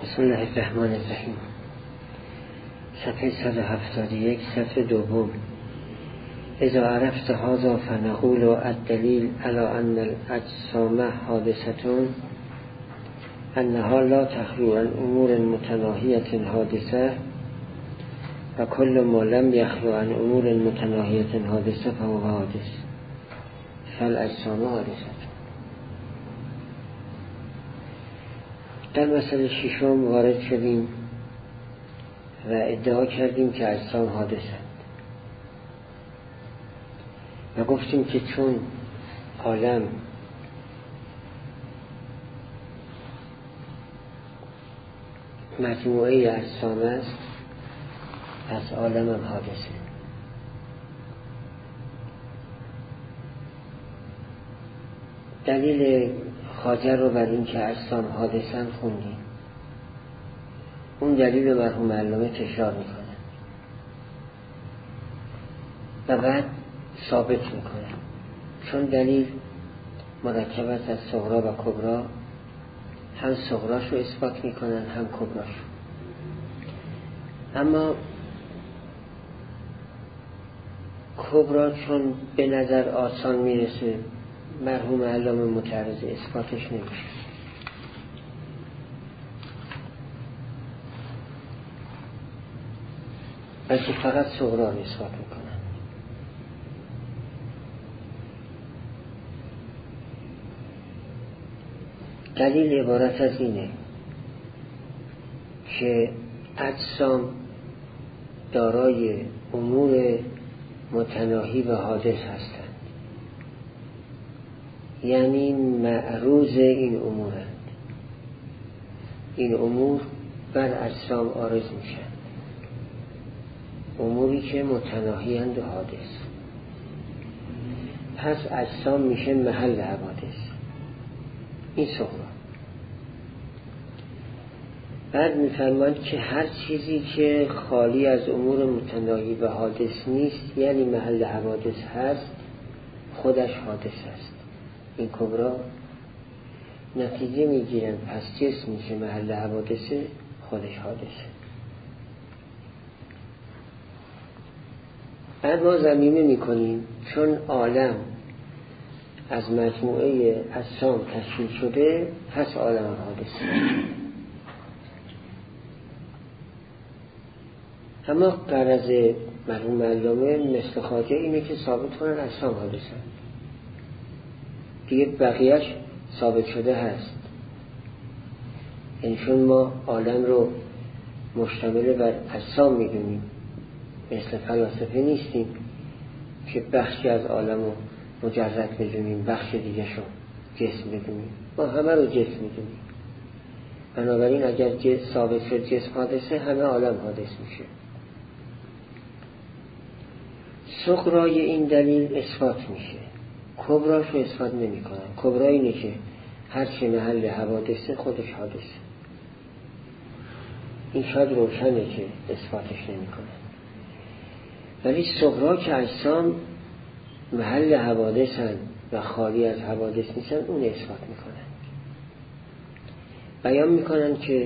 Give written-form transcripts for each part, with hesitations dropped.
بسم الله الرحمن الرحیم. صفحه 171 صفحه دوم. اذا عرفت هذا فنقول الدلیل على ان الاجسام حادثة انها لا تخلو عن امور متناهیة حادثة و کل ما لم یخلو عن امور متناهیة حادثة فهو حادث فالاجسام حادثة. در مسئله ششم وارد شدیم و ادعا کردیم که اجسام حادثند و گفتیم که چون عالم مجموعه اجسام است پس عالم هم حادثه. دلیل خواجه رو بر این که اجسام حادثن خوندیم. اون دلیل مرحوم علامه تکرار میکنه و بعد ثابت میکنه، چون دلیل مرکب است از صغرا و کبرا، هم صغراش رو اثبات میکنن هم کبراش. اما کبرا چون به نظر آسان میرسه مرحوم علامه متعرض اثباتش نمیشه. بلکه فقط صغرا رو اثبات میکنن. دلیل عبارت از اینه که اجسام دارای امور متناهی و حادث هستند، یعنی معروض این امورند. این امور بر اجسام عارض میشن، اموری که متناهی اند و حادث. پس اجسام میشه محل حوادث. این صغرا. بعد میفرماند که هر چیزی که خالی از امور متناهی و حادث نیست یعنی محل حوادث هست خودش حادث است. این کبرا نتیجه میگیرن پس جسمی که محل حوادثه خودش حادثه. بعد ما ضمیمه میکنیم چون عالم از مجموعه اجسام تشکیل شده پس عالم حادثه. اما غرض مرحوم علامه مثل خواجه اینه که ثابت کنن اجسام حادثه. دیگه بقیهش ثابت شده هست. یعنی چون ما عالم رو مشتمل بر اجسام میدونیم، مثل فلاسفه نیستیم که بخشی از عالم رو مجرد بدونیم بخش دیگه شو جسم بدونیم. ما همه رو جسم میدونیم. بنابراین اگر ثابت شد جسم حادثه همه عالم حادث میشه. صغرای این دلیل اثبات میشه، کبراش رو اثبات نمی کنن. کبرا اینه که هر چه محل حوادثه خودش حادثه. این شاید روشنه که اثباتش نمی کنن. ولی صغرا که اجسام محل حوادثن و خالی از حوادث نیستن اون اثبات میکنن. بیان میکنن که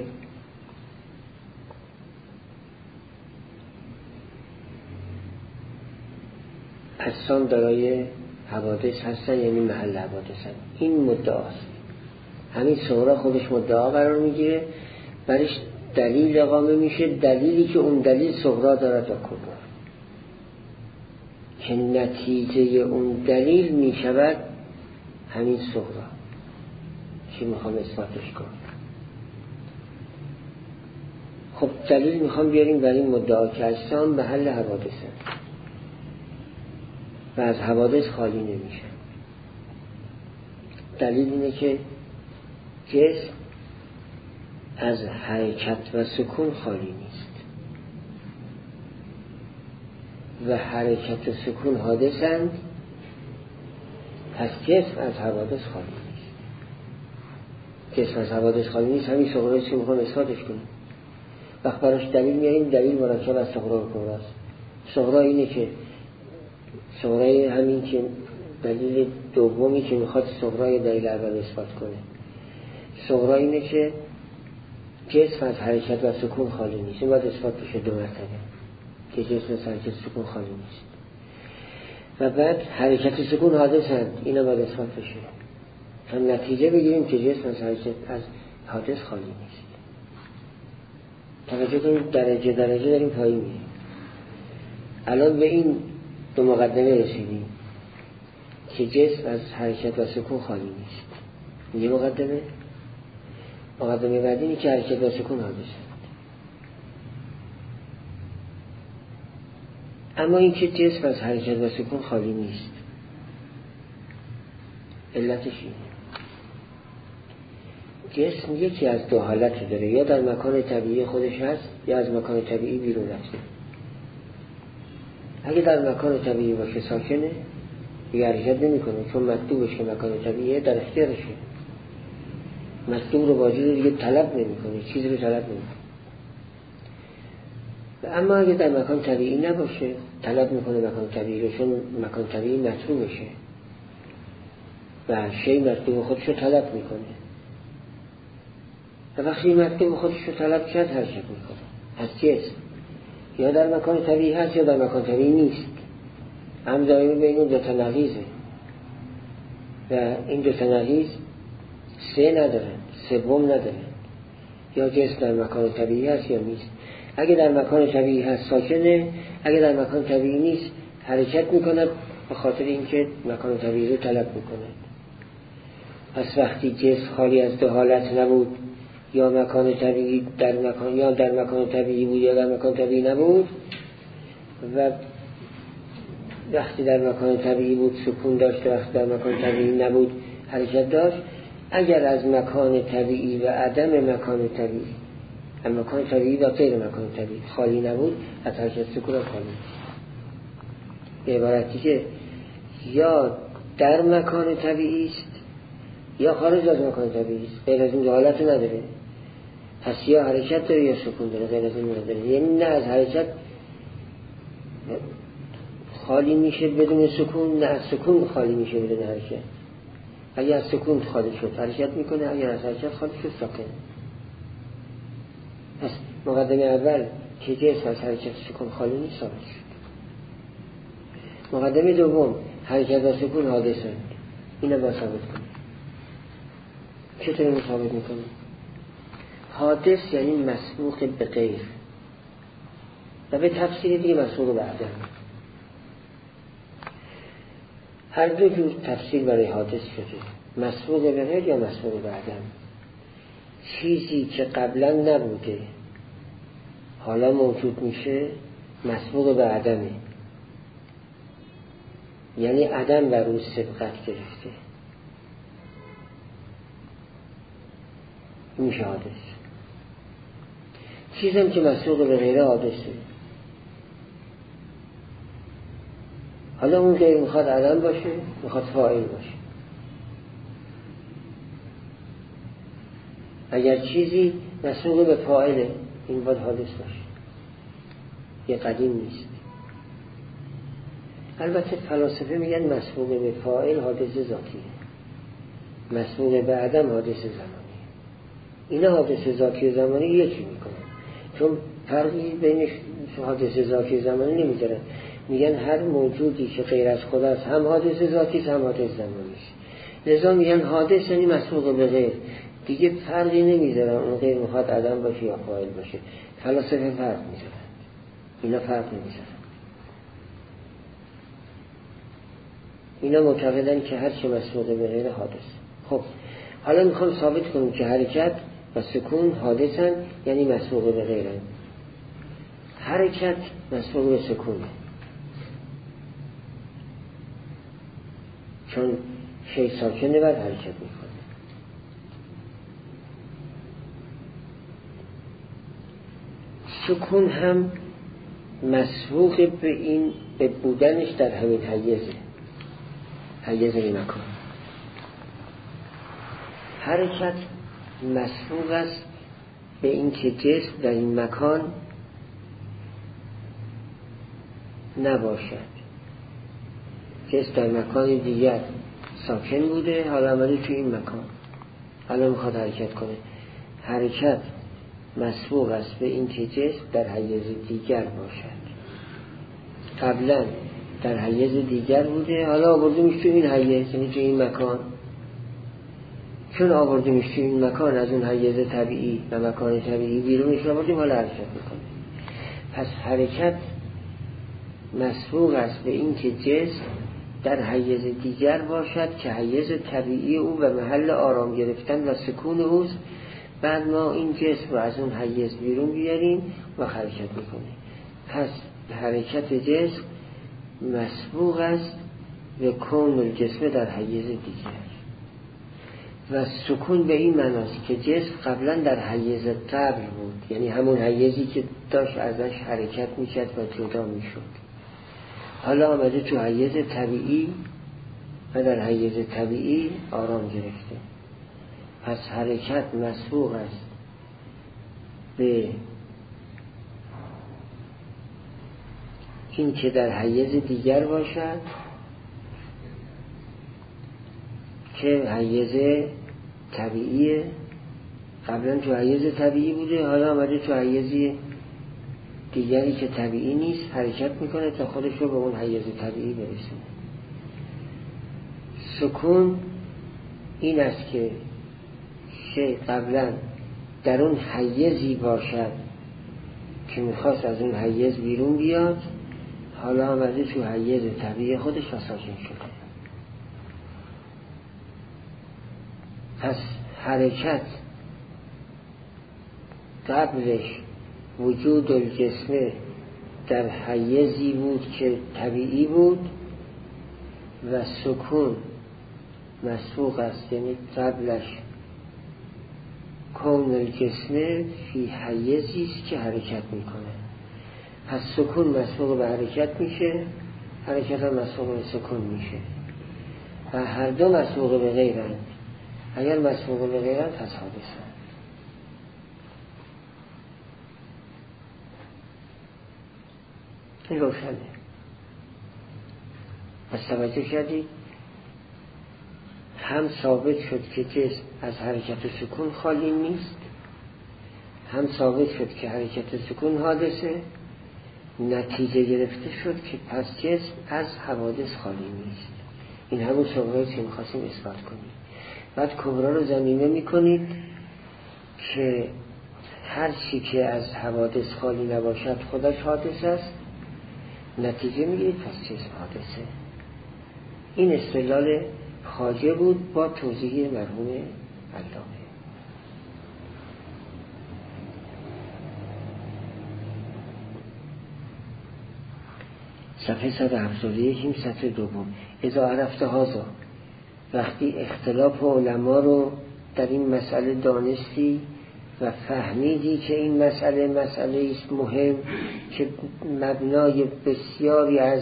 اجسام دارای حوادث هستن یعنی محل حوادثن. این مدعاست. همین صغرا خودش مدعا قرار میگیره، برش دلیل اقامه میشه، دلیلی که اون دلیل صغرا دارد و کبرا، که نتیجه اون دلیل میشود همین صغرا که میخوام اثباتش کنم. خب دلیل میخوام بیاریم برای این مدعا که اجسام محل حوادثن و از حوادث خالی نمیشه. دلیل اینه که جسم از حرکت و سکون خالی نیست و حرکت و سکون حادثند، پس جسم از حوادث خالی نیست. جسم از حوادث خالی نیست، همین صغرایی که میخوام اثباتش کنیم. وقت براش دلیل میاریم، دلیل مرکب از صغرا و کبراست. صغرا اینه که صغرای همین که دلیل دومی که میخواد صغرای دلیل اول اثبات کنه، صغرا اینه که جسم از حرکت و سکون خالی نیست. این باید اثبات بشه 2 مرتبه که جسم از حرکت سکون خالی نیست. و بعد حرکت سکون حادثند، اینا باید اثبات بشه تا نتیجه بگیریم که جسم از حرکت از حادث خالی نیست. توجه کنید درجه درجه داریم پایین میریم. الان به این 2 مقدمه رسیدیم که جسم از حرکت و سکون خالی نیست. یه مقدمه بعدی اینه که حرکت و سکون حادثه. اما این که جسم از حرکت و سکون خالی نیست، علتش اینه جسم یکی از 2 حالت داره، یا در مکان طبیعی خودش هست یا از مکان طبیعی بیرون رفته. اگه در مکان طبیعی باشه ساکنه، دیگه حرکت نمی کنه، چون مطلوبش که مکان طبیعیه در اختیارشه. مطلوب رو واجد دیگه طلب نمی کنه، چیزی رو طلب نمی کنه. اما اگه در مکان طبیعی نباشه طلب میکنه مکان طبیعی رو، چون مکان طبیعی مطلوبشه و شی مطلوب خودش رو طلب میکنه. و وقتی مطلوب خودش رو طلب کرد حرکت میکنه. از جسم یا در مکان طبیعی هست یا در مکان طبیعی نیست. هم دائمی بین اون 2 تا نقیضه و این 2 تا نقیض 3 ندارن، 3 ندارن. یا جسم در مکان طبیعی هست یا نیست. اگه در مکان طبیعی هست ساکنه، اگه در مکان طبیعی نیست حرکت میکنه، به خاطر اینکه مکان طبیعی رو طلب میکنه. پس وقتی جسم خالی از 2 حالت نبود، یا مکان طبیعی در مکان طبیعی بود یا در مکان طبیعی نبود، و وقتی در مکان طبیعی بود سکون داشت، وقتی در مکان طبیعی نبود حرکت داشت. اگر از مکان طبیعی و عدم مکان طبیعی، اما مکان طبیعی و غیر مکان طبیعی خالی نبود، از حرکت سکون خالی نیست. به عبارتی که یا در مکان طبیعی است یا خارج از مکان طبیعی است، غیر از این حالت نداره. پس یا حرکت داره یا سکون داره، غیر از این نداره. یعنی نه از حرکت خالی میشه بدون سکون، نه از سکون خالی میشه بدون حرکت. اگر از سکون خالی شد حرکت میکنه، اگر از حرکت خالی شد ساکنه. پس مقدمه اول که جسم از حرکت سکون خالی نیست ثابت شد. مقدمه دوم حرکت و سکون حادثند، اینو باید ثابت کنیم. چطور اینو ثابت میکنیم؟ حادث یعنی مسبوق به غیر، و به تفسیر دیگه مسبوق به عدم. هر 2 جور تفسیر برای حادث شده، مسبوق به غیر یا مسبوق به عدم. چیزی که قبلا نبوده حالا موجود میشه مسبوق به عدمه، یعنی عدم بر روی سبقت گرفته، میشه حادث. چیزم که مسبوق به غیره حادثه. حالا اون غیر میخواد عدم باشه، میخواد فاعل باشه. اگر چیزی مسبوق به فاعله، این باید حادث باشه، یه قدیم نیست. البته فلاسفه میگن مسبوق به فاعل حادث ذاتیه، مسبوق به عدم حادث زمانی. اینا حادث ذاتی و زمانی یکی میکنن، چون فرقی بین حادث ذاتی و زمانی نمیذارن. میگن هر موجودی که غیر از خدا است هم حادث ذاتی هم حادث زمانی است. لذا میگن حادث یعنی مسبوق به غیر، دیگه فرقی نمیذارن اون غیر میخواد عدم باشه یا فاعل باشه. فلاسفه فرق میذارن، اینا فرق نمیذارن. اینا معتقدن که هر چه مسبوق به غیر حادث. خب حالا میخوام ثابت کنیم که حرکت و سکون حادثن، یعنی مسبوق به غیرن. حرکت مسبوق به سکونه، چون شی ساکنه بعد حرکت میکنه. سکون هم مسبوق به این به بودنش در همین حیز مکان. حرکت مسبوق است به این که جسم در این مکان نباشد. جسم در مکان دیگر ساکن بوده، حالا آمده توی این مکان، حالا میخواد حرکت کنه. حرکت مسبوق است به این که جسم در حیز دیگر باشد. قبلا در حیز دیگر بوده، حالا آوردیمش تو این حیز، یعنی تو این مکان. چون آوردیمش تو این مکان از اون حیز طبیعی و مکان طبیعی بیرونش آوردیم، حالا حرکت میکنه. پس حرکت مسبوق است به این که جسم در حیز دیگر باشد که حیز طبیعی او و محل آرام گرفتن و سکون اوست. بعد ما این جسم رو از اون حیز بیرون بیاریم و حرکت میکنه. پس حرکت جسم مسبوق است به کون الجسم در حیز دیگر و سکون به این معناست که جسم قبلا در حیز قبل بود، یعنی همون حیزی که داشت ازش حرکت میکرد و جدا میشد، حالا آمده تو حیز طبیعی و در حیز طبیعی آرام گرفته. پس حرکت مسبوق است به این که در حیز دیگر باشد که حیز طبیعیه. قبلا تو حیز طبیعی بوده، حالا آمده تو حیز دیگری که طبیعی نیست، حرکت میکنه تا خودش رو به اون حیز طبیعی برسونه. سکون این است که شیء قبلا در اون حیزی باشد که میخواست از اون حیز بیرون بیاد، حالا آمده تو حیز طبیعی خودش و ساکن شده. پس حرکت قبلش وجود الجسم در حیزی بود که طبیعی بود و سکون مسبوق است، یعنی قبلش کون الجسم فی حیزی است که حرکت میکنه. پس سکون مسبوق به حرکت میشه، حرکت هم مسبوق به سکون میشه و هر دو مسبوق به غیرند. اگر مسبوق به غیرند پس حادثه. این روشنه. پس توجه کردید هم ثابت شد که جسم از حرکت سکون خالی نیست، هم ثابت شد که حرکت سکون حادثه. نتیجه گرفته شد که پس جسم از حوادث خالی نیست. این همون صغرایی که می‌خواستیم اثبات کنیم. بعد کبرا رو ضمیمه می‌کنید که هر چی که از حوادث خالی نباشد خودش حادث است. نتیجه میگیرید پس جسم حادثه. این استدلال خواجه بود با توضیح مرحوم علامه. صفحه 171 این سطر دوم. اذا عرفت هذا، وقتی اختلاف علما رو در این مسئله دانستی و فهمیدی که این مسئله است مهم که مبنای بسیاری از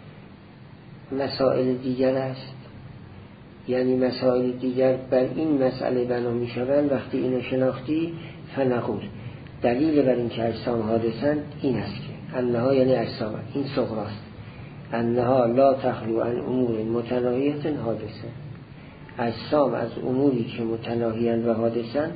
مسائل دیگر است، یعنی مسائل دیگر بر این مسئله بنا می شوند. وقتی اینو شناختی فنقول، دلیل بر این که اجسام حادثند این است که انها، یعنی اجسام، این صغراست، انها لا تخلو عن امور متناهیت حادثه. اجسام از اموری که متناهیند و حادثند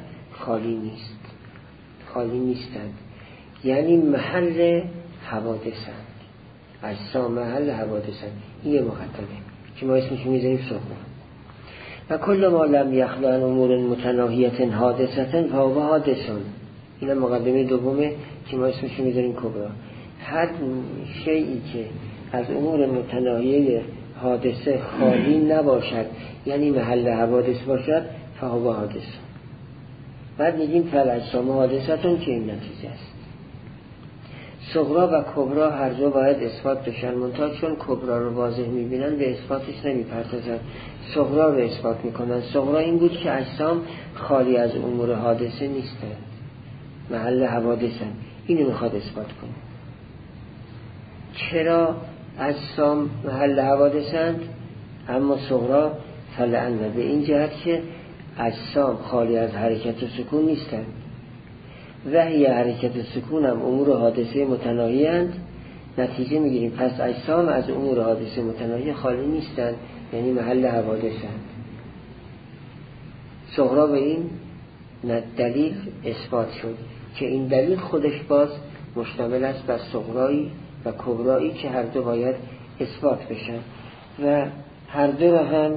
خالی نیستند، یعنی محل حوادثند. اجسام محل حوادثند. این یه مقدمه که ما اسمش میذاریم صغرا. و کل ما لم یخلو عن امور متناهیت حادثه فهو حادثون. این مقدمه دومه که ما اسمش میذاریم کبرا. هر شیئی که از امور متناهیه حادثه خالی نباشد، یعنی محل حوادث باشد، فهو حادث. بعد میگیم فالاجسام حادثتون که این نتیجه است. صغرا و کبرا هر دو باید اثبات بشن، منتها چون کبرا رو واضح میبینن به اثباتش نمیپردازن، صغرا رو اثبات میکنن. صغرا این بود که اجسام خالی از امور حادثه نیستن، محل حوادثن. اینو میخواد اثبات کنه. چرا اجسام محل حوادثند اما صغرا؟ فلعن، به این جهت که اجسام خالی از حرکت و سکون نیستند و هی حرکت و سکون هم امور حادثه متناهی اند. نتیجه میگیریم پس اجسام از امور حادثه متناهی خالی نیستند، یعنی محل حوادثند. صغرا به این نه دلیل اثبات شد که این دلیل خودش باز مشتمل است بر صغرایی و کبرایی که هر دو باید اثبات بشن و هر دو را هم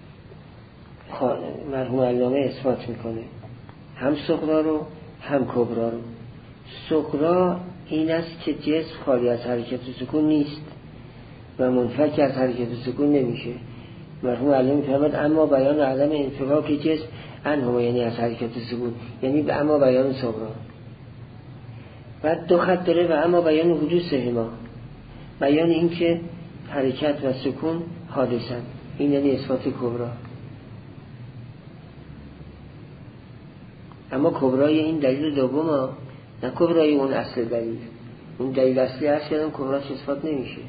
مرحوم علامه اثبات میکنه، هم صغرا رو هم کبرا رو. صغرا این است که جسم خالی از حرکت و سکون نیست و منفک از حرکت و سکون نمیشه. مرحوم علامه فرمود اما بیان عدم انفکاک جسم عنهما، یعنی از حرکت و سکون، یعنی به اما بیان صغرا. بعد دو خط داره و اما بیان حدوثهما، بیان این که حرکت و سکون حادثن، این یعنی اثبات کبرا. اما کبرای این دلیل دوم نه کبرای اون اصل دلیل. اون دلیل اصلی هست که کبراش اثبات نمیشه.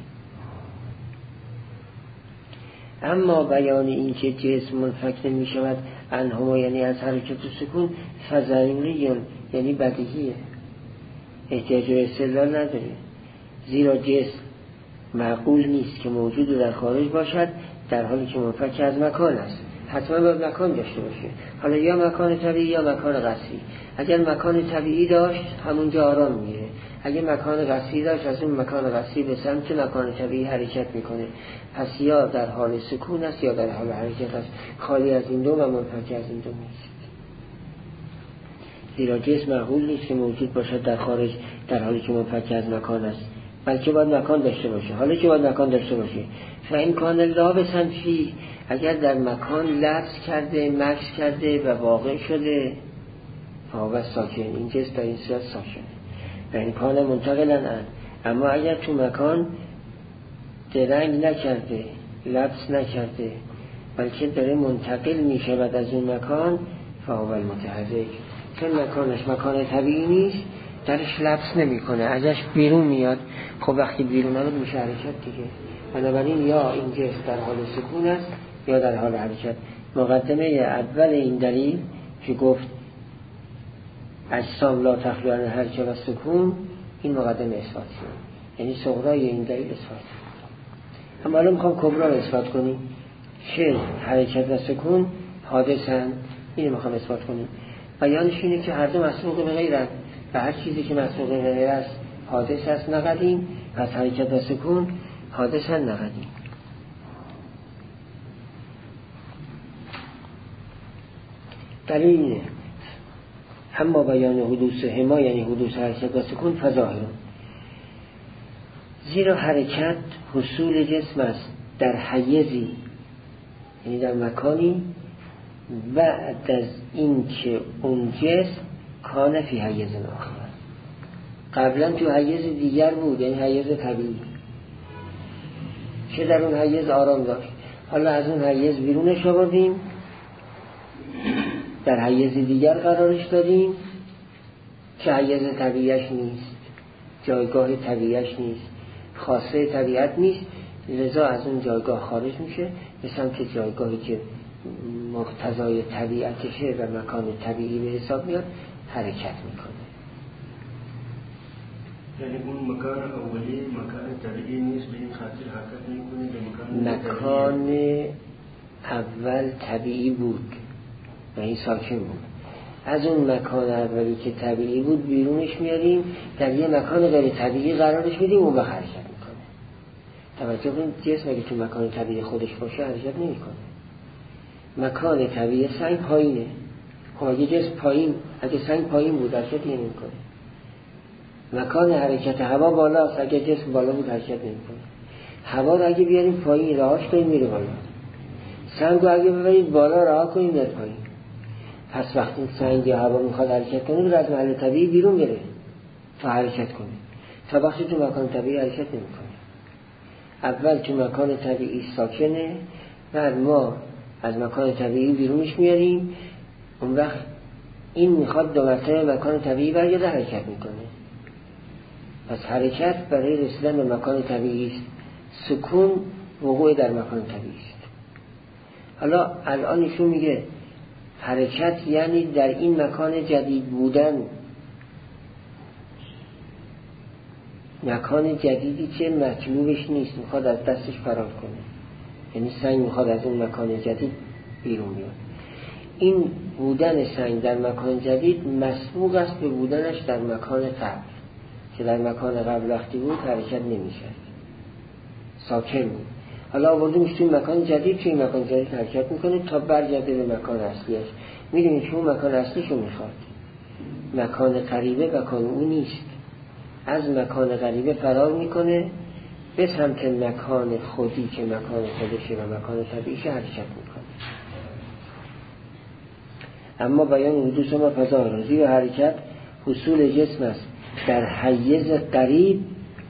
اما بیان این که جسم منفک نمی شود عنهما، یعنی از حرکت و سکون، فضروریون، یعنی بدیهیه، احتیاج به استدلال نداره. زیرا جسم معقول نیست که موجود در خارج باشد در حالی که منفک از مکان است. حتما باید مکان داشته باشه، حالا یا مکان طبیعی یا مکان قصری. اگر مکان طبیعی داشت همونجا آرام میره، اگر مکان قصری داشت از اون مکان قصری به سمت مکان طبیعی حرکت میکنه. پس یا در حال سکون است یا در حال حرکت است، خالی از این دو و منفک از این دو نیست. زیرا جسم معقول نیست که موجود باشد در خارج در حالی که منفک از مکان است، بلکه باید مکان داشته باشه. حالا که باید مکان داشته باشه، فاین کان لابسا فی، اگر در مکان لبس کرده، مکث کرده و واقع شده، فهو ساکن، این جسم در این صورت ساکن. و این کان منتقلا ان، اما اگر تو مکان درنگ نکرده، لبس نکرده، بلکه داره منتقل میشه بعد از اون مکان، فهو المتحرک، چون مکانش مکان طبیعی نیست، درش لبس نمیکنه، ازش بیرون میاد. خب وقتی بیرون آمد میشه حرکت دیگه. بنابراین یا این جسم در حال سکون است یا در حال حرکت. مقدمه اول این دلیل که گفت اجسام لا تخلو عن حرکت و سکون، این مقدمه اثبات شد، یعنی صغرای این دلیل اثبات شد. اما الان میخوام کبرا رو اثبات کنیم که حرکت و سکون حادثن. اینو میخوام اثبات کنیم. بیانش اینه که هر دو مسبوق به غیرند و هر چیزی که مسبوق به غیر است حادث است نه قدیم، پس حرکت و سکون حادثن نه قدیم. دلیل اینه اما بیان حدوث هما، یعنی حدوث حرکت و سکون، فظاهر، زیرا حرکت حصول جسم است در حیزی، یعنی در مکانی، بعد از این که اون جسم کان فی حیز آخر، قبلا تو حیز دیگر بود، یعنی حیز طبیعی که در اون حیز آرام داشت. حالا از اون حیز بیرونش آوردیم، در حیز دیگر قرارش دادیم که حیز طبیعیش نیست، جایگاه طبیعیش نیست، خاصه طبیعت نیست، لذا از اون جایگاه خارج میشه به سمت جایگاهی که مقتضای طبیعتشه و مکان طبیعی به حساب میاد، حرکت میکنه. یعنی اون مکان اولی مکان طبیعی نیست، به این خاطر حرکت نمیکنه. مکان اول طبیعی بود و این ساکن بود. از اون مکان اولی که طبیعی بود بیرونش میاریم، در یه مکان غیر طبیعی قرارش میدیم، اون به حرکت میکنه. توجه کنید، جسم اگه تو مکان طبیعی خودش باشه حرکت نمیکنه. مکان طبیعی سنگ پایینه. خب اگه جسم پایین، اگه سنگ پایین بود حرکت نمیکنه. مکان حرکت هوا بالاست، اگه جسم بالا بود حرکت نمیکنه. هوا رو اگه بیاریم پایین راهش کنیم میره بالا، سنگ رو اگه ببرید بالا راه کنیم میره پایین. پس وقتی سنگ یا هوا میخواد حرکت کنه رو از محل طبیعی بیرون بره تا حرکت کنه، تا وقتی تو مکان طبیعی حرکت نمیکنه. اول تو مکان طبیعی ساکنه، بعد ما از مکان طبیعی بیرونش میاریم، اون وقت این میخواد دو مرتبه مکان طبیعی برگرده حرکت میکنه. پس حرکت برای رسیدن به مکان طبیعی است، سکون وقوع در مکان طبیعی است. حالا الان ایشون میگه حرکت یعنی در این مکان جدید بودن، مکان جدیدی که مطلوبش نیست، میخواد از دستش فرار کنه، یعنی سنگ میخواد از اون مکان جدید بیرون بیاد. این بودن سنگ در مکان جدید مسبوق است به بودنش در مکان قبل، که در مکان قبل وقتی بود حرکت نمی‌کرد، ساکن بود. حالا آوردیمش توی مکان جدید، توی مکان جدید حرکت میکنه تا برگرده به مکان اصلیش. میدونید که اون مکان اصلیشو میخواد. مکان غریبه مکان اون نیست، از مکان غریبه فرار میکنه به سمت مکان خودی که مکان خودشه و مکان طبیعیش حرکت میکنه. اما بیان حدوث ما فضا و حرکت حصول جسم است در حیز قریب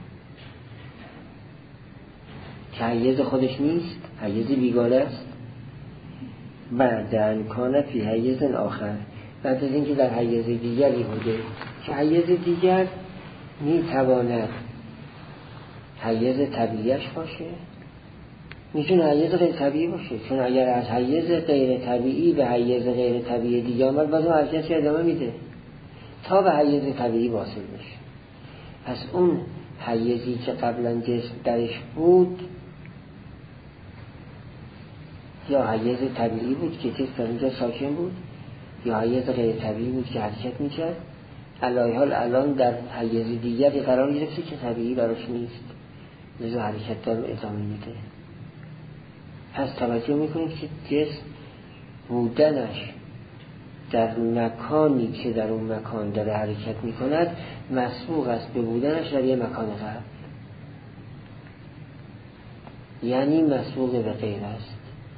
که حیز خودش نیست، حیز بیگانه است، بعد امکانه فی حیز آخر، بعد از اینکه در حیز دیگری بوده که حیز دیگر میتواند حیز طبیعیش باشه، میتونه حیز غیر طبیعی باشه، چون اگر از حیز غیر طبیعی به حیز غیر طبیعی دیگه آمد باز اون حرکتش ادامه میده تا به حیز طبیعی واصل بشه. پس اون حیزی که قبلا جسم درش بود یا حیز طبیعی بود که جسم در اونجا ساکن بود یا حیز غیر طبیعی بود که حرکت میکرد، علی حال الان در حیز دیگری قرار گرفته که طبیعی براش نیست، لذا حرکت دار ادامه میده. پس توجه میکنید که جسم بودنش در مکانی که در اون مکان داره حرکت میکند مسبوق است به بودنش در یه مکان قبل، یعنی مسبوق به غیر است.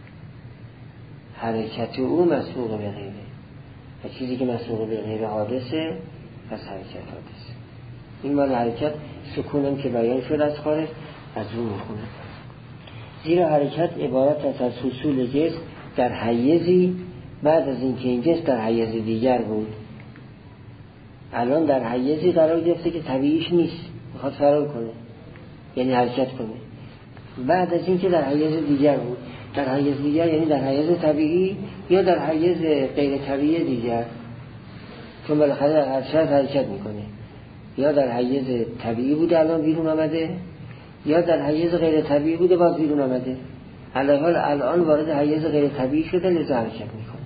حرکت او مسبوق به غیره و چیزی که مسبوق به غیر حادثه پس حرکت حادثه. این مال حرکت سکونم که بیان شد از خارج از اون میخونه. زیرا حرکت عبارت است از حصول جسم در حیزی بعد از اینکه این جسم در حیز دیگر بود. الان در حیزی قرار گرفته که طبیعیش نیست، میخواد فرار کنه یعنی حرکت کنه، بعد از اینکه در حیز دیگر بود. در حیز دیگر یعنی در حیز طبیعی یا در حیز غیر طبیعی دیگر، چون بالاخره در هر شرط حرکت میکنه، یا در حیز طبیعی بوده الان بیرون آمده یا در حیز غیر طبیعی بوده باز بیرون آمده، علی حال الان وارد حیز غیر طبیعی شده لذا حرکت میکنه.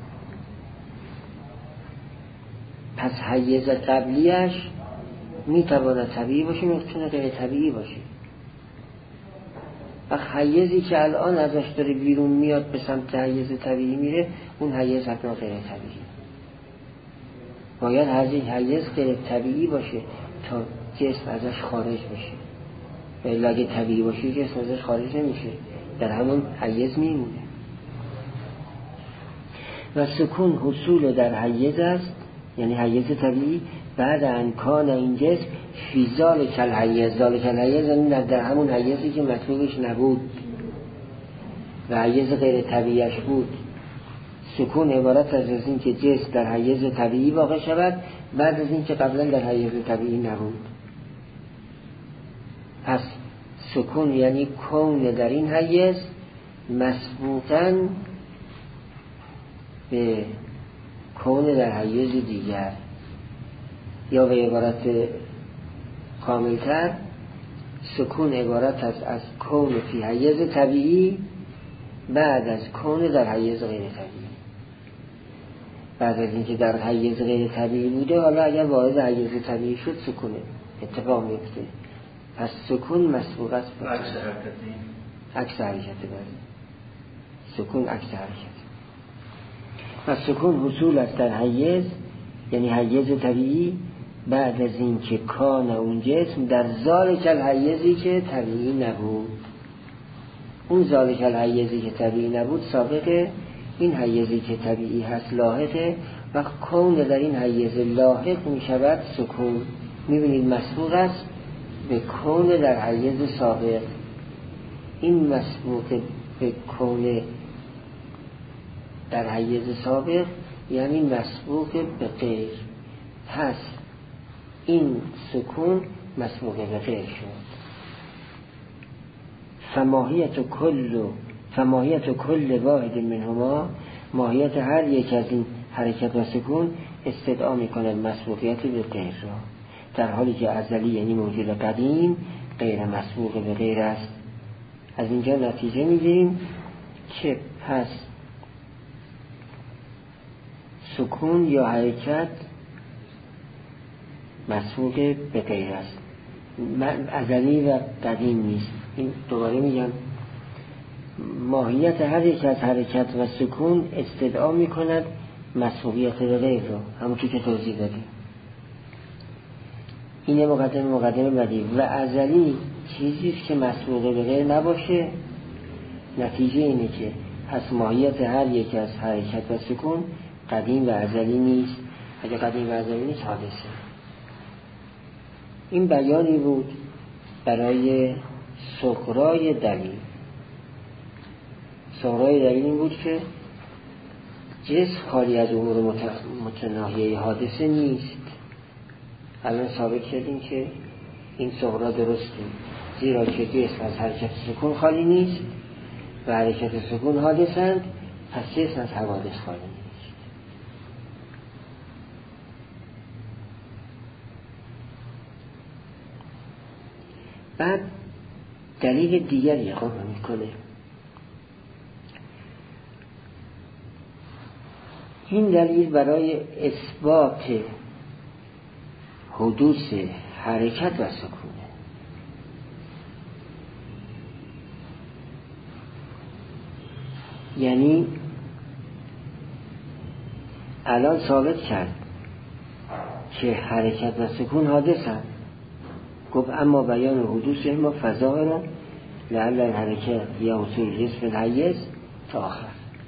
پس حیز قبلیش میتواند طبیعی باشه میتونه غیر طبیعی باشه. و حیزی که الان ازش داره بیرون میاد به سمت حیز طبیعی میره، اون حیز حتما غیر طبیعی. باید حیز غیر طبیعی باشه تا جسم ازش خارج بشه، ولی اگه طبیعی باشه جسم ازش خارج نمیشه، در همون حیز میمونه. و سکون حصول در حیز است، یعنی حیز طبیعی، بعد امکان این جسم فی ذالک الحیز. ذالک الحیز یعنی در همون حیزی که مطلوبش نبود و حیز غیر طبیعیش بود. سکون عبارت از این که جسم در حیز طبیعی واقع شود بعد از این که قبلا در حیز طبیعی نبود. پس سکون یعنی کون در این حیز مسبوقاً به کون در حیز دیگر، یا به عبارت کاملتر سکون عبارت است از کون فی حیز طبیعی بعد از کون در حیز غیر طبیعی. بعد از اینکه در حیز غیر طبیعی بوده حالا اگر وارد حیز طبیعی شد سکونه اتفاق میفته. پس سکون مسبوق است به عکس حرکت. سکون عکس حرکت. پس سکون حصول است در حیز یعنی حیز طبیعی بعد از این که کان اون جسم در ذالک الحیزی که طبیعی نبود. اون ذالک الحیزی که طبیعی نبود سابقه، این حیزی که طبیعی هست لاحقه و کون در این حیز لاحق می شود سکون. می بینید مسبوق است به کون در حیز سابق. این مسبوق به کون در حیز سابق یعنی مسبوق به غیر. پس این سکون مسبوق به غیر شد. فماهیت کل واحد منهما، ماهیت هر یک از این حرکت و سکون استدعا می‌کند مسبوقیت به غیر را، در حالی که ازلی یعنی موجود قدیم غیر مسبوق به غیر است. از اینجا نتیجه می‌گیریم که پس سکون یا حرکت مسبوق به غیر است، ازلی و قدیم نیست. این دوباره میگم ماهیت هر یک از حرکت و سکون استدعا میکند مسبوقیت به غیر رو، همونطور که توضیح دادیم. این مقدمه بدی. و ازلی چیزیست که مسبوق به غیر نباشه، نتیجه اینه که پس ماهیت هر یک از حرکت و سکون قدیم و ازلی نیست. اگه قدیم و ازلی نیست حادثه. این بیانی بود برای صغرای دلیل. صغرای دلیل این بود که جسم خالی از امور متناهیه حادثه نیست. الان ثابت کردیم که این صغرا درسته، زیرا که جسم از حرکت سکون خالی نیست و حرکت سکون حادثند، پس جسم از حوادث خالی نیست. بعد دلیل دیگری اقامه میکنه. این دلیل برای اثبات حدوث حرکت و سکونه. یعنی الان ثابت کرد که حرکت و سکون حادثند، گفت اما بیان حدوث ما فظاهر لعل الحرکت یا حصول جسم الحیز تا آخر.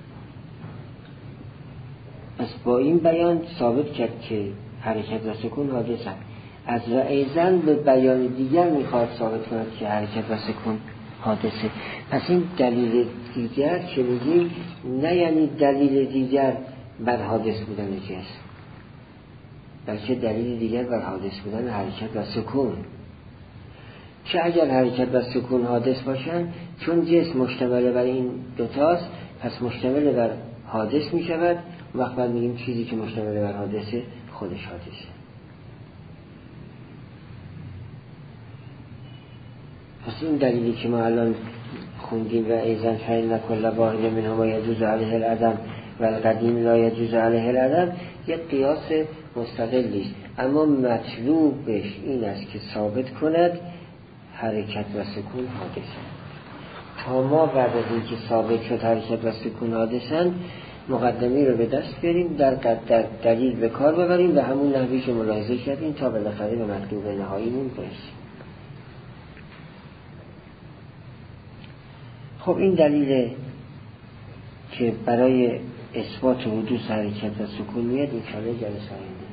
پس با این بیان ثابت کرد که حرکت و سکون حادثند. از و ایزن به بیان دیگر میخواد ثابت کند که حرکت و سکون حادثه. پس این دلیل دیگر که میگیم نه یعنی دلیل دیگر بر حادث بودن جسم، بلکه دلیل دیگر بر حادث بودن حرکت و سکون. که اگر حرکت و سکون حادث باشن، چون جسم مشتمل بر این دوتاست، پس مشتمل بر حادث می شود. وقت بعد میگیم چیزی که مشتمل بر حادثه خودش حادثه. پس این دلیلی که ما الان خوندیم و ایزن فإن کل واحد منهما یجوز علیه العدم و القدیم لا یجوز علیه العدم، یک قیاس مستقلی است، اما مطلوبش این است که ثابت کند حرکت و سکون حادثه. تا ما بعد از این که ثابت شد حرکت و سکون حادثن، مقدمی رو به دست بیاریم، در دلیل به کار ببریم و همون نحوی که ملاحظه کردیم تا بالاخره به مطلوب نهاییمون برسیم. خب این دلیل که برای اثبات حدوث حرکت و سکون میاد، این شاله جلسه آینده